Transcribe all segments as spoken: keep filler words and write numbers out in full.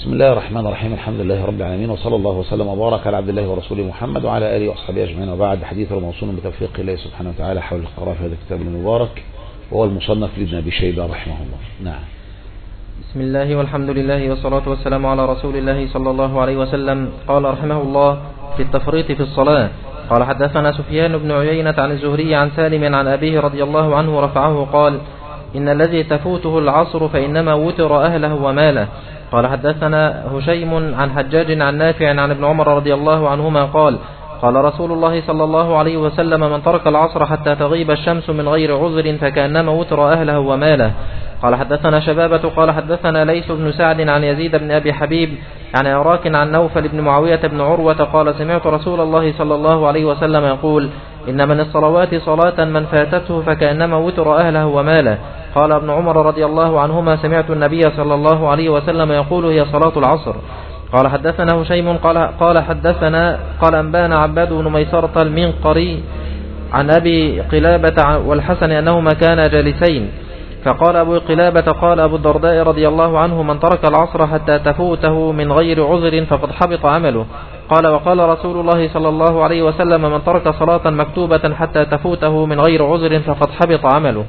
بسم الله الرحمن الرحيم. الحمد لله رب العالمين، وصلى الله وسلم وبارك على عبد الله ورسوله محمد وعلى آله وأصحابه أجمعين، وبعد. حديث موصول بتوفيق الله سبحانه وتعالى حول القراءة في هذا الكتاب المبارك، وهو المصنف لابن أبي شيبة رحمه الله. نعم. بسم الله والحمد لله والصلاة والسلام على رسول الله صلى الله عليه وسلم. قال رحمه الله في التفريط في الصلاة. قال حدثنا سفيان بن عيينة عن الزهري عن سالم عن أبيه رضي الله عنه رفعه قال: إن الذي تفوته العصر فإنما وتر أهله وماله. قال حدثنا هشيم عن حجاج عن نافع عن ابن عمر رضي الله عنهما قال: قال رسول الله صلى الله عليه وسلم: من ترك العصر حتى تغيب الشمس من غير عذر فكأنما وتر أهله وماله. قال حدثنا شبابة قال حدثنا ليث بن سعد عن يزيد بن أبي حبيب عن عراك عن نوفل بن معاوية بن عروة قال: سمعت رسول الله صلى الله عليه وسلم يقول: إن من الصلوات صلاة من فاتته فكأنما وتر أهله وماله. قال ابن عمر رضي الله عنهما: سمعت النبي صلى الله عليه وسلم يقول: هي صلاة العصر. قال حدثنا هشيم قال, قال حدثنا قال أنبانا عباد بن ميسرة المنقري عن أبي قلابة والحسن أنهما كانا جالسين، فقال أبو قلابة: قال أبو الدرداء رضي الله عنه: من ترك العصر حتى تفوته من غير عذر فقد حبط عمله. قال: وقال رسول الله صلى الله عليه وسلم: من ترك صلاة مكتوبة حتى تفوته من غير عذر فقد حبط عمله.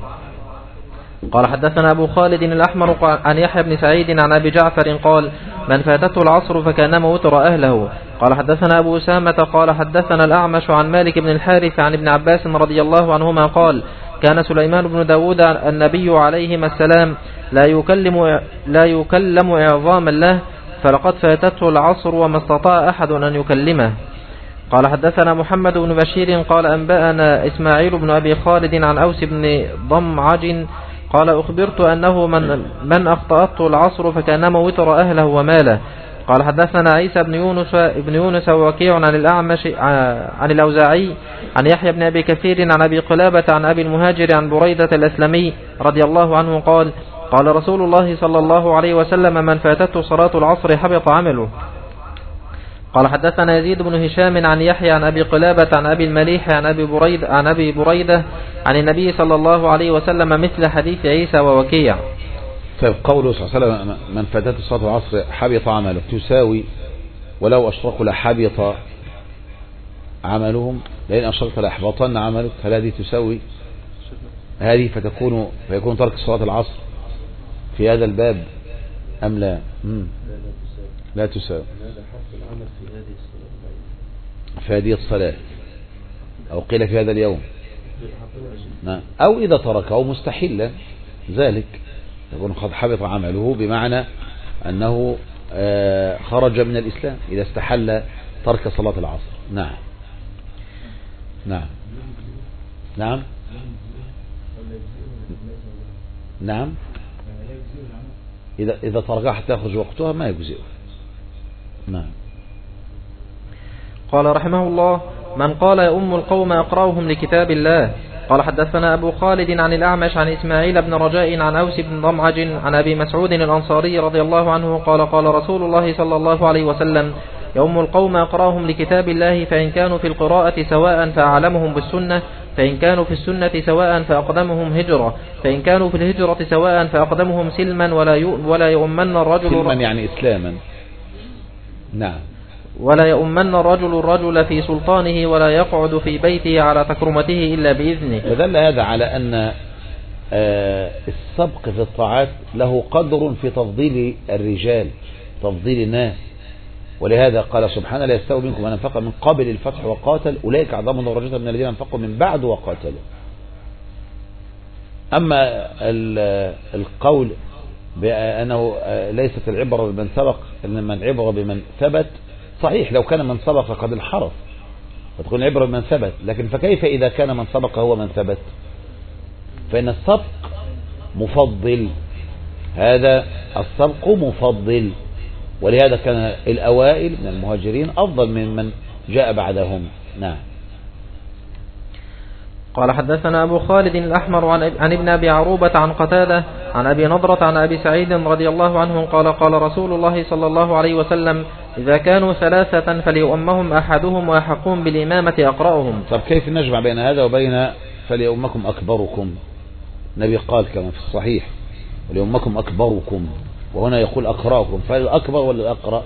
قال حدثنا أبو خالد الأحمر عن يحيى بن سعيد عن أبي جعفر قال: من فاتته العصر فكأنما وتر أهله. قال حدثنا أبو أسامة قال حدثنا الأعمش عن مالك بن الحارث عن ابن عباس رضي الله عنهما قال: كان سليمان بن داود النبي عليهما السلام لا يكلم, لا يكلم إعظاما له، فلقد فاتته العصر وما استطاع أحد أن يكلمه. قال حدثنا محمد بن بشير قال أنبأنا إسماعيل بن أبي خالد عن أوس بن ضمعج قال: أخبرت أنه من, من أخطأته العصر فكأنما وتر أهله وماله. قال حدثنا عيسى بن يونس ابن يونس ووكيع عن الأعمش عن الأوزاعي عن يحيى بن أبي كثير عن أبي قلابة عن أبي المهاجر عن بريدة الأسلمي رضي الله عنه قال: قال رسول الله صلى الله عليه وسلم: من فاتته صلاة العصر حبط عمله. قال حدثنا يزيد بن هشام عن يحيى عن أبي قلابة عن أبي المليح عن أبي بريدة عن أبي بريدة عن النبي صلى الله عليه وسلم مثل حديث عيسى ووكيع. طيب، قوله صلى الله عليه وسلم: من فاتته صلاة العصر حبط عمله، تساوي ولو أشركوا لحبط عملهم، لأن أشركت لأحبطن عملك. هل هذه تساوي هذه فتكون فيكون ترك صلاة العصر في هذا الباب أم لا؟ مم. لا تساوي في هذه الصلاة، أو قيل في هذا اليوم، أو إذا تركه مستحيلا ذلك يكون قد حبط عمله، بمعنى أنه خرج من الإسلام إذا استحل ترك صلاة العصر. نعم نعم نعم نعم إذا إذا تركها حتى يخرج وقتها ما يجزئه. نعم. قال رحمه الله: من قال يا أم القوم أقرأهم لكتاب الله. قال حدثنا أبو خالد عن الأعمش عن إسماعيل بن رجاء عن أوس بن ضمعج عن أبي مسعود الأنصاري رضي الله عنه قال: قال رسول الله صلى الله عليه وسلم: يا أم القوم أقرأهم لكتاب الله، فإن كانوا في القراءة سواء فأعلمهم بالسنة، فإن كانوا في السنة سواء فأقدمهم هجرة، فإن كانوا في الهجرة سواء فأقدمهم سلما، ولا ولا يؤمن الرجل سلما يعني إسلاما. نعم. ولا يؤمن الرجل الرجل في سلطانه، ولا يقعد في بيته على تكرمته إلا بإذنه. فدل هذا على أن السبق في الطاعات له قدر في تفضيل الرجال، تفضيل الناس، ولهذا قال سبحانه: لا يستوي منكم من أنفق من قبل الفتح وقاتل أولئك أعظم درجة من الذين أنفقوا من بعد وقاتلوا. أما القول بأنه ليست العبرة بمن سبق إنما العبرة بمن ثبت، صحيح لو كان من سبق قد انحرف فتكون العبرة بمن ثبت، لكن فكيف إذا كان من سبق هو من ثبت؟ فإن السبق مفضل، هذا السبق مفضل، ولهذا كان الأوائل من المهاجرين أفضل من من جاء بعدهم. نعم. قال حدثنا أبو خالد الأحمر عن ابن أبي عروبة عن قتادة عن أبي نضرة عن أبي سعيد رضي الله عنه قال: قال رسول الله صلى الله عليه وسلم: إذا كانوا ثلاثة فليؤمهم أحدهم ويحقون بالإمامة أقرأهم. طب كيف نجمع بين هذا وبين فليؤمكم أكبركم؟ النبي قال كما في الصحيح: وليؤمكم أكبركم، وهنا يقول أقرأكم، فالأكبر ولا الأقرأ؟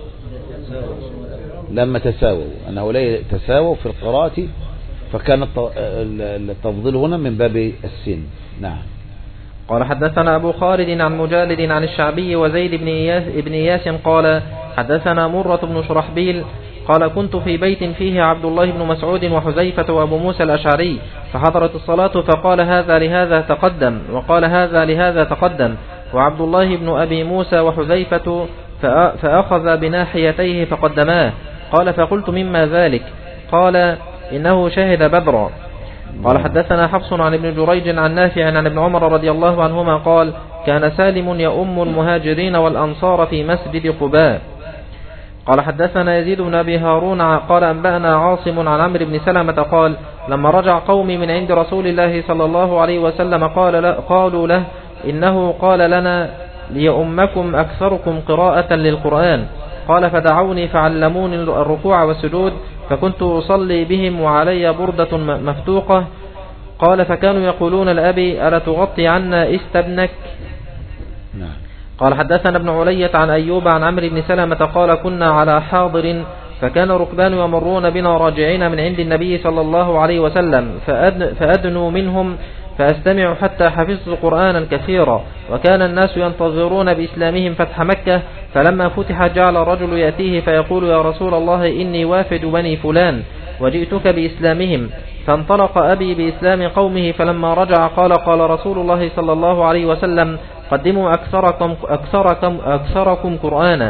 لما تساووا، أنه لا تساووا في القراءة، فكان التفضيل هنا من باب السن. نعم. قال حدثنا أبو خالد عن مجالد عن الشعبي وزيد بن إياس, بن إياس قال حدثنا مرة بن شرحبيل قال كنت في بيت فيه عبد الله بن مسعود وحذيفة وأبو موسى الأشعري، فحضرت الصلاة فقال هذا لهذا تقدم، وقال هذا لهذا تقدم، وعبد الله بن أبي موسى وحذيفة فأخذ بناحيتيه فقدماه. قال فقلت مما ذلك؟ قال إنه شهد بدرا. قال حدثنا حفص عن ابن جريج عن نافع عن ابن عمر رضي الله عنهما قال كان سالم يؤم المهاجرين والأنصار في مسجد قباء. قال حدثنا يزيد بن أبي هارون قال أنبأنا عاصم عن عمرو بن سلمة قال لما رجع قومي من عند رسول الله صلى الله عليه وسلم قال قالوا له إنه قال لنا ليؤمكم أكثركم قراءة للقرآن. قال فدعوني فعلموني الركوع والسجود، فكنت أصلي بهم وعلي بردة مفتوقة. قال فكانوا يقولون لأبي ألا تغطي عنا استبنك؟ نعم. قال حدثنا ابن علية عن أيوب عن عمرو بن سلمة قال كنا على حاضر، فكان ركبان يمرون بنا راجعين من عند النبي صلى الله عليه وسلم، فأدن فأدنوا منهم فأستمع حتى حفظت قرآنا كثيرا، وكان الناس ينتظرون بإسلامهم فتح مكة، فلما فتح جعل رجل يأتيه فيقول يا رسول الله إني وافد بني فلان وجئتك بإسلامهم، فانطلق أبي بإسلام قومه، فلما رجع قال قال رسول الله صلى الله عليه وسلم قدموا أكثركم, أكثركم, أكثركم قرآنا.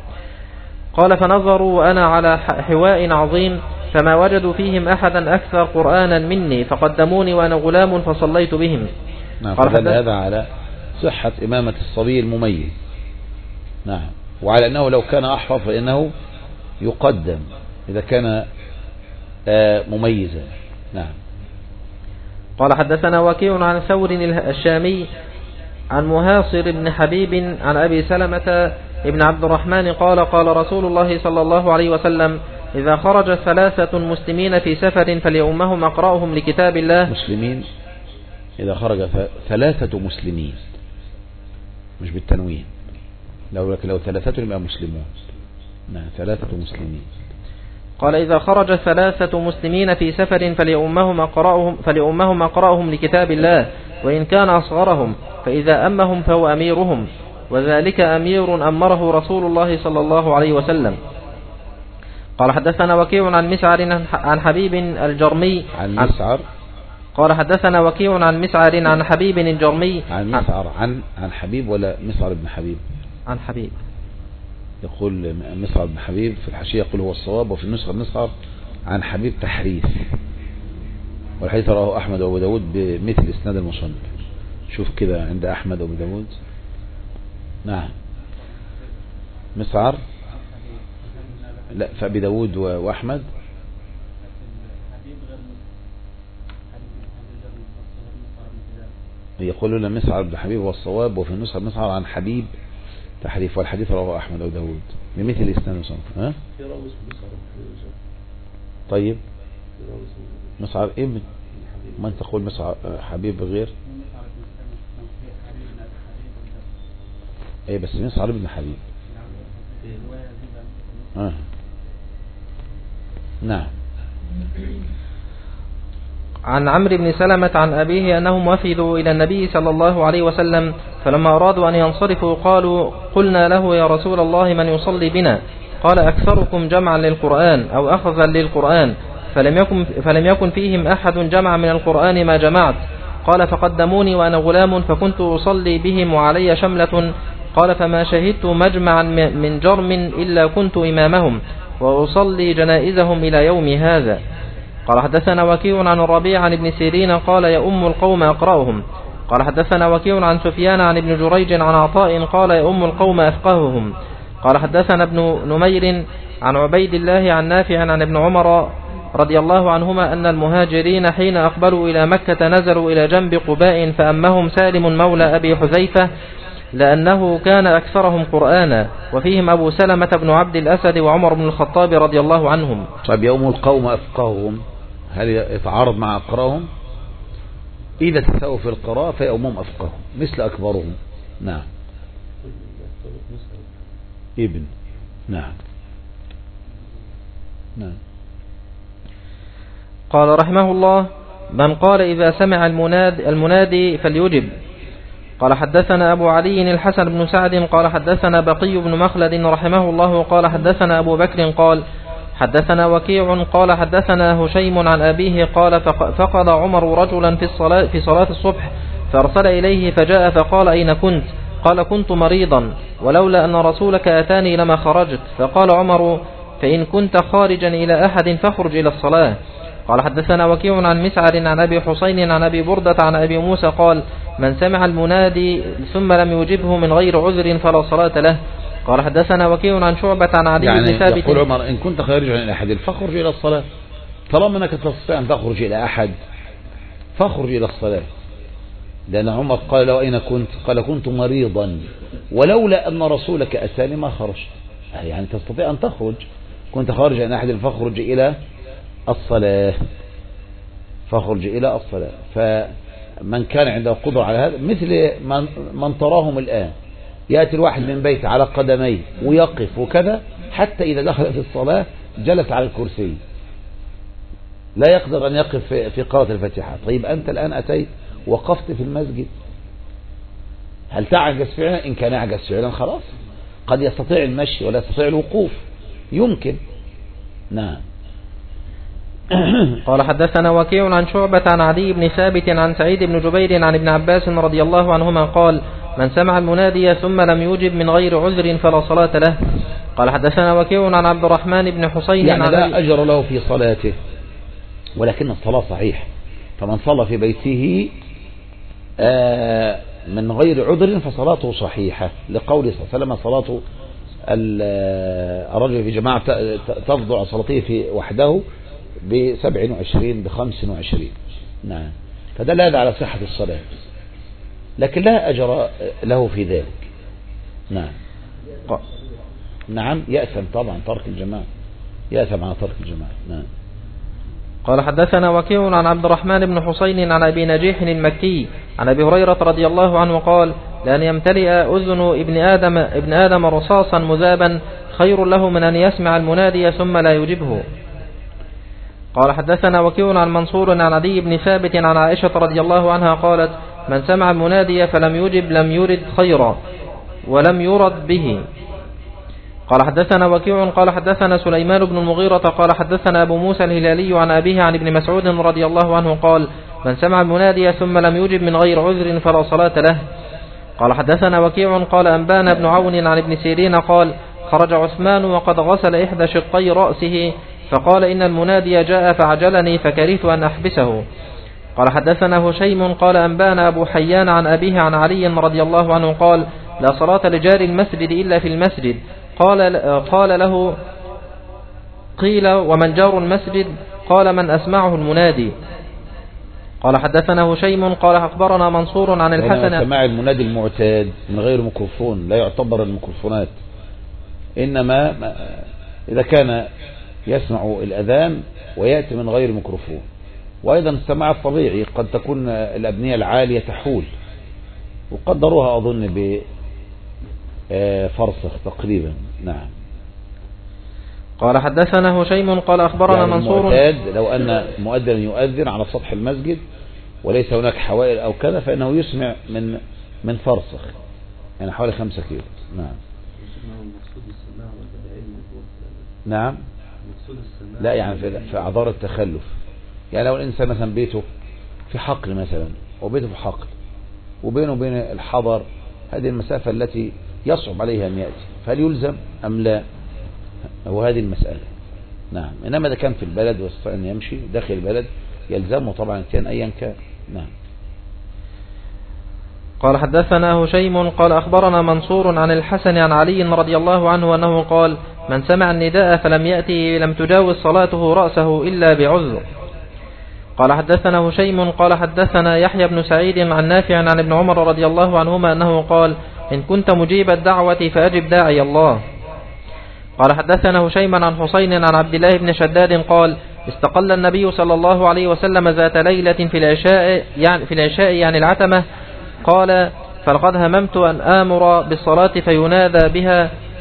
قال فنظروا وأنا على حواء عظيم فما وجدوا فيهم أحدا أكثر قرآنا مني، فقدموني وأنا غلام فصليت بهم. نعم. قال هذا على صحة إمامة الصبي المميز. نعم. وعلى أنه لو كان أحفظ فإنه يقدم إذا كان مميزا. نعم. قال حدثنا وكيع عن ثور الشامي عن مهاصر بن حبيب عن أبي سلمة ابن عبد الرحمن قال قال رسول الله صلى الله عليه وسلم إذا خرج ثلاثة مسلمين في سفر فليؤمهم أقرأهم لكتاب الله. مسلمين إذا خرج ثلاثة مسلمين مش بالتنوين، لو لو ثلاثة يبقى مسلمون. نعم. ثلاثة مسلمين. قال إذا خرج ثلاثة مسلمين في سفر فليؤمهم أقرأهم, فليؤمهم أقرأهم لكتاب الله وإن كان أصغرهم، فإذا أمهم فهو أميرهم، وذلك أمير أمره رسول الله صلى الله عليه وسلم. قال حدثنا وكيع عن مسعر عن حبيب الجرمي عن مسعر. قال حدثنا وكيع عن مسعر عن حبيب الجرمي عن مسعر عن عن حبيب ولا مسعر بن حبيب؟ عن حبيب. يقول مسعر بن حبيب في الحاشية يقول هو الصواب، وفي النسخة مسعر عن حبيب تحريف، والحديث رواه أحمد وأبو داود بمثل إسناد المصنف. شوف كده عند أحمد وأبو داود. نعم. مسعر لا فأبي داود وأحمد. يقول لنا مسعر بن حبيب هو الصواب، وفي النسخة مسعر عن حبيب تحريف، والحديث رواه أحمد وأبو داود بمثل إسناد المصنف. ها؟ طيب مسعر ابن ما أنت تقول مسعر حبيب غير ايه، بس مسعر ابن حبيب. آه. نعم. عن عمرو بن سلمة عن أبيه أنهم وفدوا إلى النبي صلى الله عليه وسلم، فلما أرادوا أن ينصرفوا قالوا قلنا له يا رسول الله من يصلي بنا؟ قال أكثركم جمعا للقرآن أو أخذا للقرآن، فلم يكن, فلم يكن فيهم أحد جمع من القرآن ما جمعت. قال فقدموني وأنا غلام فكنت أصلي بهم وعلي شملة. قال فما شهدت مجمعا من جرم إلا كنت إمامهم وأصلي جنائزهم إلى يوم هذا. قال حدثنا وكيع عن الربيع عن ابن سيرين قال يؤم القوم أقرأهم. قال حدثنا وكيع عن سفيان عن ابن جريج عن عطاء قال يؤم القوم أفقههم. قال حدثنا ابن نمير عن عبيد الله عن نافع عن ابن عمر رضي الله عنهما أن المهاجرين حين أقبلوا إلى مكة نزلوا إلى جنب قباء فأمهم سالم مولى أبي حذيفة لأنه كان أكثرهم قرآنا، وفيهم أبو سلمة بن عبد الأسد وعمر بن الخطاب رضي الله عنهم. طيب يوم القوم أفقههم هل يتعارض مع أقراهم؟ إذا تساووا في القراءة فيومهم أفقههم مثل أكبرهم. نعم. ابن. نعم نعم. قال رحمه الله: من قال إذا سمع المناد المنادي فليجب. قال حدثنا أبو علي الحسن بن سعد قال حدثنا بقي بن مخلد رحمه الله قال حدثنا أبو بكر قال حدثنا وكيع قال حدثنا هشيم عن أبيه قال فقد عمر رجلا في الصلاة في صلاة الصبح فأرسل إليه فجاء فقال: أين كنت؟ قال: كنت مريضا ولولا أن رسولك أتاني لما خرجت. فقال عمر: فإن كنت خارجا إلى أحد فاخرج إلى الصلاة. قال حدثنا وكيع عن مسعر عن أبي حسين عن أبي بردة عن أبي موسى قال: من سمع المنادي ثم لم يجبه من غير عذر فلا صلاة له. قال حدثنا وكيع عن شعبة عن عدي يعني بن ثابت. يقول عمر: إن كنت خارجا إلى أحد فاخرج إلى الصلاة. طالما أنك تستطيع أن تخرج إلى أحد فاخرج إلى الصلاة، لأن عمر قال: لو أين كنت؟ قال: كنت مريضا ولولا أن رسولك أتاني ما خرجت. يعني تستطيع أن تخرج، كنت خارجا إلى أحد فاخرج إلى الصلاة، فاخرج إلى الصلاة. فمن كان عنده قدرة على هذا مثل من, من تراهم الآن، يأتي الواحد من بيت على قدميه ويقف وكذا حتى إذا دخل في الصلاة جلس على الكرسي، لا يقدر أن يقف في قراءة الفاتحة. طيب أنت الآن أتيت وقفت في المسجد، هل تعجز فعلا؟ إن كان يعجز فعلا خلاص، قد يستطيع المشي ولا يستطيع الوقوف، يمكن. نعم. قال حدثنا وكيع عن شعبة عن عدي بن ثابت عن سعيد بن جبير عن ابن عباس رضي الله عنهما قال: من سمع المنادي ثم لم يجب من غير عذر فلا صلاة له. قال حدثنا وكيع عن عبد الرحمن بن حسين يعني عن لا أجر له في صلاته، ولكن الصلاة صحيح. فمن صلى في بيته من غير عذر فصلاته صحيحة، لقوله صلى الله عليه وسلم: صلاة الرجل في جماعة تفضل عن صلاته في وحده بسبع وعشرين بخمس وعشرين. نعم. فدل هذا على صحة الصلاة، لكن لا أجر له في ذلك. نعم. نعم يأثم طبعا ترك الجماعة، يأثم على ترك الجماعة. نعم. قال حدثنا وكيع عن عبد الرحمن بن حسين عن أبي نجيح المكي عن أبي هريرة رضي الله عنه قال: لأن يمتلئ أذن ابن آدم ابن آدم رصاصا مذابا خير له من أن يسمع المنادي ثم لا يجبه. قال حدثنا وكيع عن منصور عن عدي بن ثابت عن عائشة رضي الله عنها قالت: من سمع المنادي فلم يجب لم يرد خيرا ولم يرد به. قال حدثنا وكيع قال حدثنا سليمان بن المغيرة قال حدثنا أبو موسى الهلالي عن أبيه عن ابن مسعود رضي الله عنه قال: من سمع المنادي ثم لم يجب من غير عذر فلا صلاة له. قال حدثنا وكيع قال أنبانا بن عون عن ابن سيرين قال: خرج عثمان وقد غسل إحدى شقي رأسه فقال: إن المنادي جاء فعجلني فكرهت أن أحبسه. قال حدثنا هشيم قال أنبانا أبو حيان عن أبيه عن علي رضي الله عنه قال: لا صلاة لجار المسجد إلا في المسجد. قال, قال له قيل: ومن جار المسجد؟ قال: من أسمعه المنادي. قال حدثنا هشيم قال أخبرنا منصور عن الحسن. سماع المنادي المعتاد من غير ميكروفون لا يعتبر الميكروفونات، إنما إذا كان يسمع الأذان ويأتي من غير ميكروفون. وأيضا السماع الطبيعي قد تكون الأبنية العالية تحول، وقدروها أظن بفرسخ تقريبا. نعم. قال حدثنا هشيم قال أخبرنا يعني منصور. المعتاد لو أن مؤذن يؤذن على سطح المسجد وليس هناك حوائل أو كذا فإنه يسمع من من فرسخ، يعني حوالي خمسة كيلو. نعم. نعم. لا يعني في, في أعذار التخلف، يعني لو الإنسان مثلا بيته في حقل مثلا وبيته في حقل وبينه وبين الحضر هذه المسافة التي يصعب عليها أن يأتي، فهل يلزم أم لا؟ وهذه المسألة. نعم. إنما إذا كان في البلد واستطاع أن يمشي داخل البلد يلزمه طبعا كان أيا كان. نعم. قال حدثنا هشيم قال أخبرنا منصور عن الحسن عن علي رضي الله عنه أنه قال: من سمع النداء فلم يأتي لم تجاوز صلاته رأسه إلا بعذر. قال حدثنا هشيم قال حدثنا يحيى بن سعيد عن نافع عن ابن عمر رضي الله عنهما أنه قال: إن كنت مجيب الدعوة فأجب داعي الله. قال حدثنا هشيم عن حسين عن عبد الله بن شداد قال: استقل النبي صلى الله عليه وسلم ذات ليلة في العشاء يعني, في العشاء يعني العتمة. قال: فلقد هممت أن آمر بالصلاة فينادى بها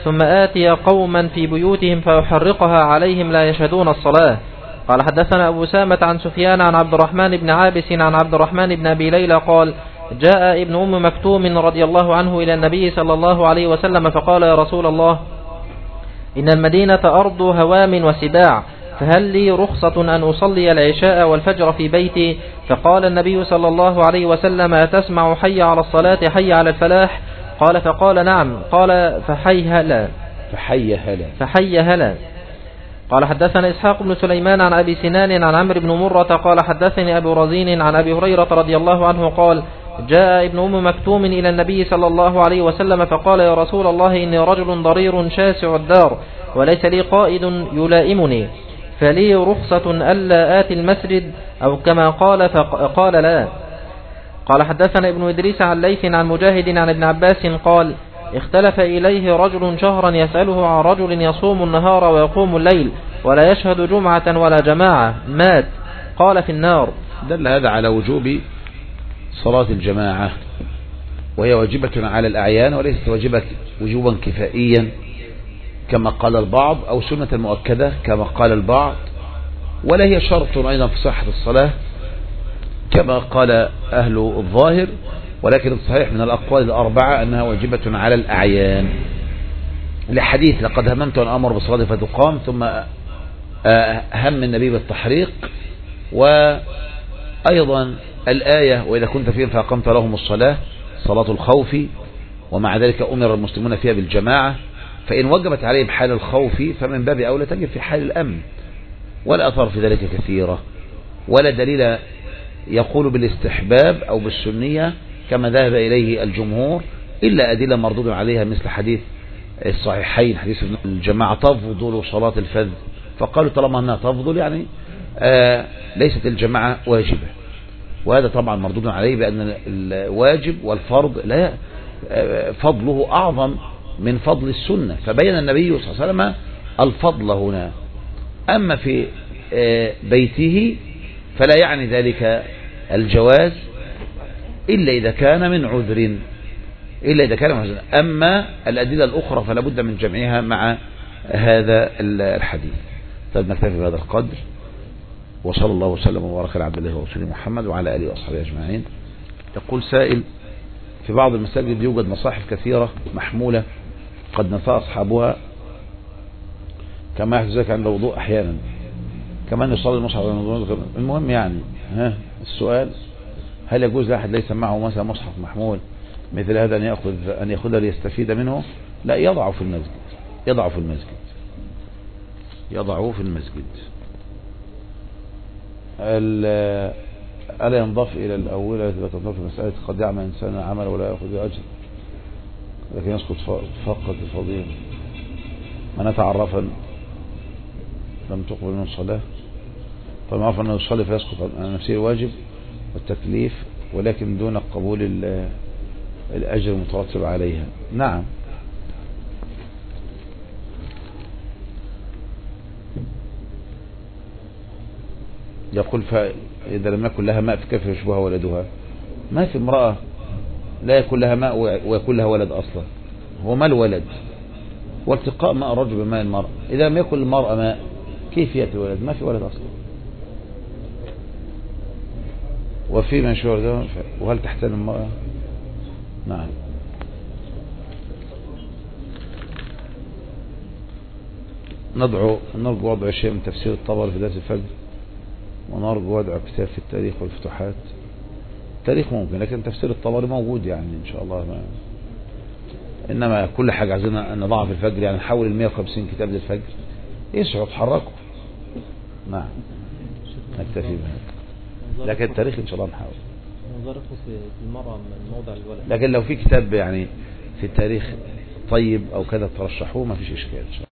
ثم آتي قوما في بيوتهم فأحرقها عليهم لا يشهدون الصلاة. قال حدثنا أبو سامة عن سفيان عن عبد الرحمن بن عابس عن عبد الرحمن بن أبي ليلى قال جاء ابن أم مكتوم رضي الله عنه إلى النبي صلى الله عليه وسلم فقال يا رسول الله إن المدينة أرض هوام وسباع، فهل لي رخصة أن أصلي العشاء والفجر في بيتي؟ فقال النبي صلى الله عليه وسلم أتسمع حي على الصلاة حي على الفلاح؟ قال فقال نعم. قال فحي هلا فحي هلا فحي هلا قال حدثنا إسحاق بن سليمان عن أبي سنان عن عمرو بن مرة قال حدثني أبو رزين عن أبي هريرة رضي الله عنه قال جاء ابن أم مكتوم إلى النبي صلى الله عليه وسلم فقال يا رسول الله إني رجل ضرير شاسع الدار وليس لي قائد يلائمني، فلي رخصة ألا آتي المسجد أو كما قال؟ فقال لا. قال حدثنا ابن إدريس عن ليث عن مجاهد عن ابن عباس قال اختلف إليه رجل شهرا يسأله عن رجل يصوم النهار ويقوم الليل ولا يشهد جمعة ولا جماعة مات، قال في النار. دل هذا على وجوب صلاة الجماعة، وهي واجبة على الأعيان وليست واجبة وجوبا كفائيا كما قال البعض أو سنة مؤكدة كما قال البعض، ولا هي شرط أيضا في صحة الصلاة كما قال أهل الظاهر، ولكن الصحيح من الأقوال الأربعة أنها واجبة على الأعيان لحديث لقد هممت أن أمر بالصلاة فتقام ثم هم النبي بالتحريق، وأيضا الآية وإذا كنت فيهم فأقمت لهم الصلاة صلاة الخوف، ومع ذلك أمر المسلمون فيها بالجماعة، فإن وجبت عليهم حال الخوف فمن باب أولى تجب في حال الأمن، ولا أثر في ذلك كثيرة ولا دليل يقول بالاستحباب أو بالسنية كما ذهب إليه الجمهور، إلا أدلة مردود عليها مثل حديث الصحيحين حديث الجماعة تفضل صلاة الفذ، فقالوا طالما أنها تفضل يعني آه ليست الجماعة واجبة، وهذا طبعا مردود عليه بأن الواجب والفرض لا فضله أعظم من فضل السنة، فبين النبي صلى الله عليه وسلم الفضل هنا. أما في بيته فلا يعني ذلك الجواز إلا إذا كان من عذر إلا إذا كان من عذر. أما الأدلة الأخرى فلا بد من جمعها مع هذا الحديث. طيب نكتفي بهذا القدر، وصلى الله وسلم وبارك على عبد الله ورسوله محمد وعلى آله وأصحابه أجمعين. يقول سائل في بعض المساجد يوجد مصاحف كثيرة محمولة قد نفى أصحابها كما يحدث ذلك عند الوضوء أحيانا، كمان يصلي المصحف. المهم يعني ها السؤال هل يجوز لأحد ليس معه مثلا مصحف محمول مثل هذا أن يأخذ أن يأخذه ليستفيد منه؟ لا، يضعه في المسجد يضعه في المسجد يضعه في المسجد. ألا ينضاف إلى الأولى إذا تنضاف في مسألة قد يعمل إنسان عمل ولا يأخذ أجر لكن يسقط فقط الفضيلة من تعرفا لم تقبل من صلاة، فما عرف أنه يصلي فيسقط عن نفسه الواجب والتكليف ولكن دون قبول الأجر المترتب عليها. نعم، يقول فإذا لم يكن لها ماء فكيف يشبهها ولدها؟ ما في امرأة لا يكون لها ماء ويكون لها ولد أصلا، هو ما الولد؟ والتقاء ماء الرجل بماء المرأة، إذا لم يكن المرأة ماء كيف يأتي الولد؟ ما في ولد أصلا. وفي من شعور ده وهل تحتاج المرأة؟ نعم. ندعو نرجو وضع شيء من تفسير الطبري في درس الفجر، ونرجو وضع كتاب في التاريخ والفتوحات. التاريخ ممكن لكن تفسير الطبري موجود يعني إن شاء الله ما. إنما كل حاجة عايزين نضعها في الفجر، يعني نحول المية وخمسين كتاب للفجر يسعوا تحركوا. نعم نكتفي بهذا، لكن التاريخ إن شاء الله نحاول. في المرأة من موضع الولد، لكن لو في كتاب يعني في التاريخ طيب أو كذا ترشحوه ما فيش إشكال.